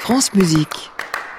France Musique.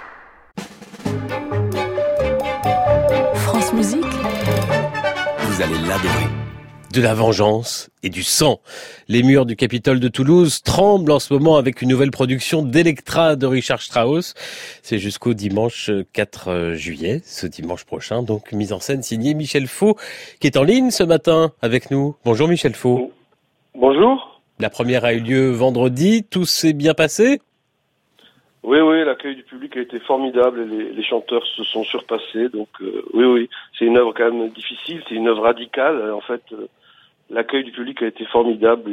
France Musique. Vous allez l'adorer. De la vengeance et du sang. Les murs du Capitole de Toulouse tremblent en ce moment avec une nouvelle production d'Electra de Richard Strauss. C'est jusqu'au dimanche 4 juillet, ce dimanche prochain. Donc, mise en scène signée Michel Faux, qui est en ligne ce matin avec nous. Bonjour Michel Faux. Bonjour. La première a eu lieu vendredi. Tout s'est bien passé ? Oui, l'accueil du public a été formidable et les chanteurs se sont surpassés. Donc, oui, c'est une œuvre quand même difficile, c'est une œuvre radicale. En fait, l'accueil du public a été formidable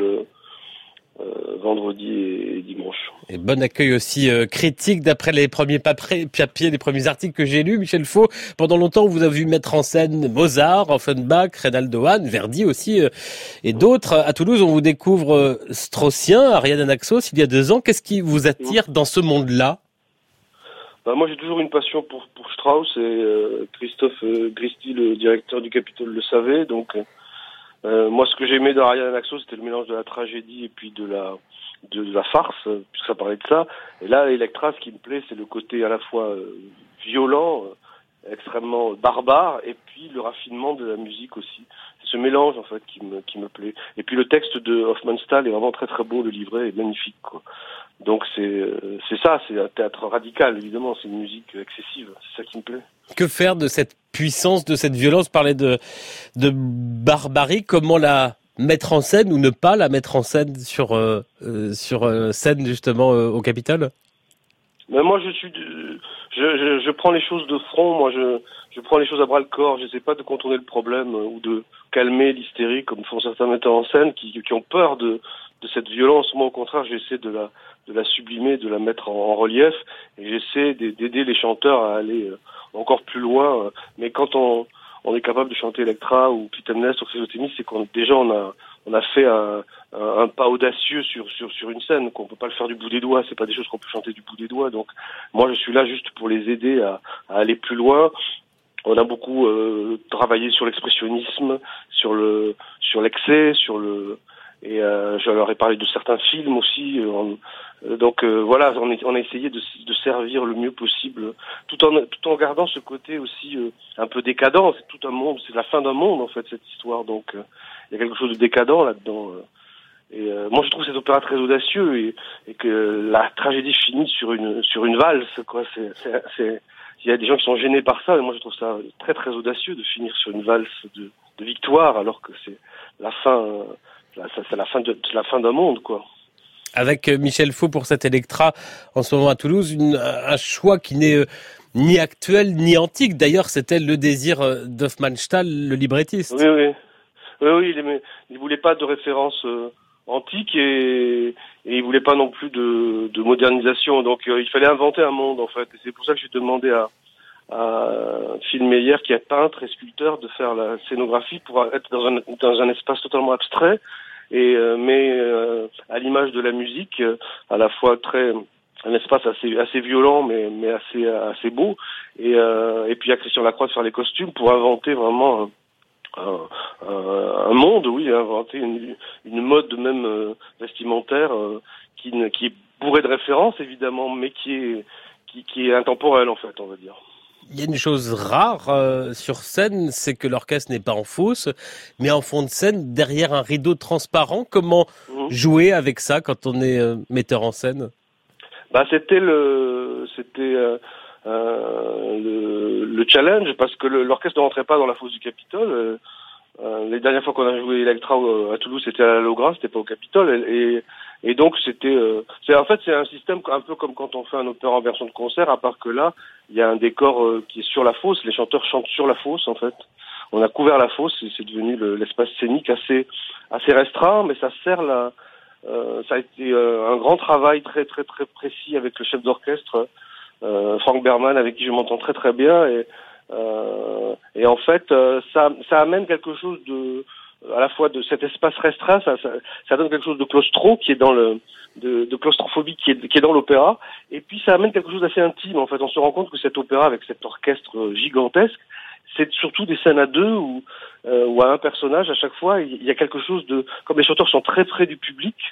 vendredi et dimanche. Et bon accueil aussi critique d'après les premiers papiers, les premiers articles que j'ai lus. Michel Faux, pendant longtemps, vous avez vu mettre en scène Mozart, Offenbach, Reynaldo Hahn, Verdi aussi et d'autres. À Toulouse, on vous découvre Straussien, Ariane Anaxos, il y a 2 ans. Qu'est-ce qui vous attire dans ce monde-là ? Moi, j'ai toujours une passion pour Strauss et Christophe Gristi, le directeur du Capitole, le savait. Donc, moi, ce que j'aimais d'Ariane Anaxos, c'était le mélange de la tragédie et puis de la farce, puisque ça parlait de ça. Et là, Electra, ce qui me plaît, c'est le côté à la fois violent, extrêmement barbare, et puis le raffinement de la musique aussi. C'est ce mélange, en fait, qui me plaît. Et puis le texte de Hofmannsthal est vraiment très très beau, le livret est magnifique, quoi. Donc c'est ça, c'est un théâtre radical, évidemment, c'est une musique excessive, c'est ça qui me plaît. Que faire de cette puissance, de cette violence ? Parler de barbarie, comment la mettre en scène ou ne pas la mettre en scène sur scène justement au Capitole ? Mais moi je prends les choses de front, moi je prends les choses à bras le corps, j'essaie pas de contourner le problème ou de calmer l'hystérie comme font certains metteurs en scène qui ont peur de cette violence. Moi au contraire j'essaie de la sublimer, de la mettre en relief, et j'essaie d'aider les chanteurs à aller encore plus loin. Mais quand on est capable de chanter Electra ou Clytemnestre ou Chrysotémis, c'est qu'on a fait un pas audacieux sur une scène, qu'on peut pas le faire du bout des doigts, c'est pas des choses qu'on peut chanter du bout des doigts. Donc moi je suis là juste pour les aider à aller plus loin. On a beaucoup travaillé sur l'expressionnisme, sur l'excès, et je leur ai parlé de certains films aussi. Donc voilà, on a essayé de servir le mieux possible, tout en gardant ce côté aussi un peu décadent. C'est tout un monde, c'est la fin d'un monde en fait cette histoire. Donc il y a quelque chose de décadent là-dedans. Et moi je trouve cet opéra très audacieux et que la tragédie finit sur une valse, quoi. Il y a des gens qui sont gênés par ça, mais moi je trouve ça très très audacieux de finir sur une valse de victoire, alors que c'est la fin. C'est la fin d'un monde, quoi. Avec Michel Faux pour cette Electra en ce moment à Toulouse, un choix qui n'est ni actuel ni antique. D'ailleurs, c'était le désir d'Hofmannsthal, le librettiste. Oui, il voulait pas de référence antique et il voulait pas non plus de modernisation. Donc il fallait inventer un monde, en fait. Et c'est pour ça que j'ai demandé à Phil Meyer, qui est peintre et sculpteur, de faire la scénographie pour être dans un espace totalement abstrait, mais à l'image de la musique, à la fois un espace assez violent mais assez beau, et puis il y a Christian Lacroix de faire les costumes pour inventer vraiment un monde, inventer une mode même vestimentaire qui est bourrée de références évidemment, mais qui est intemporelle en fait, on va dire. Il y a une chose rare sur scène, c'est que l'orchestre n'est pas en fosse, mais en fond de scène, derrière un rideau transparent. Comment jouer avec ça quand on est metteur en scène ? C'était le challenge, parce que l'orchestre ne rentrait pas dans la fosse du Capitole. Les dernières fois qu'on a joué Electra à Toulouse, c'était à la Logra, c'était pas au Capitole, et donc c'est un système un peu comme quand on fait un opéra en version de concert, à part que là il y a un décor qui est sur la fosse, les chanteurs chantent sur la fosse en fait. On a couvert la fosse et c'est devenu l'espace scénique assez restreint, mais ça sert ça a été un grand travail très très très précis avec le chef d'orchestre Frank Berman, avec qui je m'entends très très bien, et en fait ça amène quelque chose à la fois de cet espace restreint, ça donne quelque chose de claustro qui est de claustrophobie qui est dans l'opéra, et puis ça amène quelque chose d'assez intime. En fait, on se rend compte que cet opéra avec cet orchestre gigantesque, c'est surtout des scènes à deux ou à un personnage à chaque fois. Il y a quelque chose comme les chanteurs sont très près du public,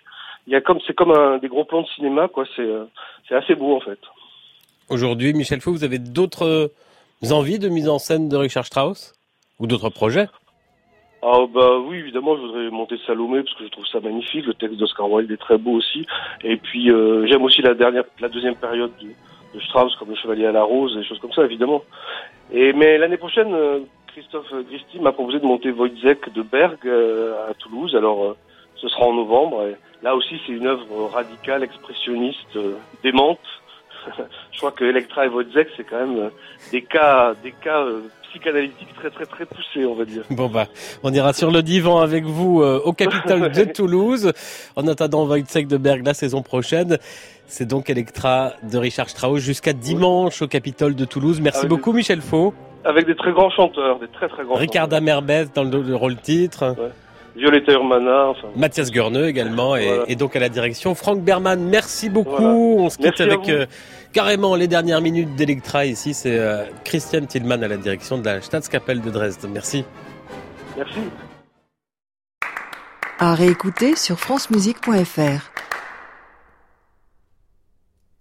c'est comme des gros plans de cinéma, quoi. C'est assez beau en fait. Aujourd'hui, Michel Faux, vous avez d'autres envies de mise en scène de Richard Strauss ou d'autres projets? Ah bah oui, évidemment, je voudrais monter Salomé parce que je trouve ça magnifique. Le texte d'Oscar Wilde est très beau aussi. Et puis j'aime aussi la deuxième période de Strauss, comme Le Chevalier à la Rose, des choses comme ça, évidemment. Mais l'année prochaine, Christophe Gristi m'a proposé de monter Wojciech de Berg à Toulouse. Alors ce sera en novembre. Et là aussi, c'est une œuvre radicale, expressionniste, démente. Je crois que Elektra et Wojciech, c'est quand même des cas psychanalytiques très très très poussés, on va dire. Bon on ira sur le divan avec vous au Capitole de Toulouse. En attendant Wojciech de Berg la saison prochaine. C'est donc Elektra de Richard Strauss jusqu'à dimanche au Capitole de Toulouse. Merci beaucoup Michel Faux. Avec des très grands chanteurs, des très très grands Ricarda Merbez dans le rôle titre. Ouais. Violetta Urmana, Mathias Guerneux également, voilà. et donc à la direction Franck Berman. Merci beaucoup. Voilà. On se quitte avec carrément les dernières minutes d'Elektra ici. C'est Christian Tillmann à la direction de la Staatskapelle de Dresde. Merci. Merci. À réécouter sur francemusique.fr.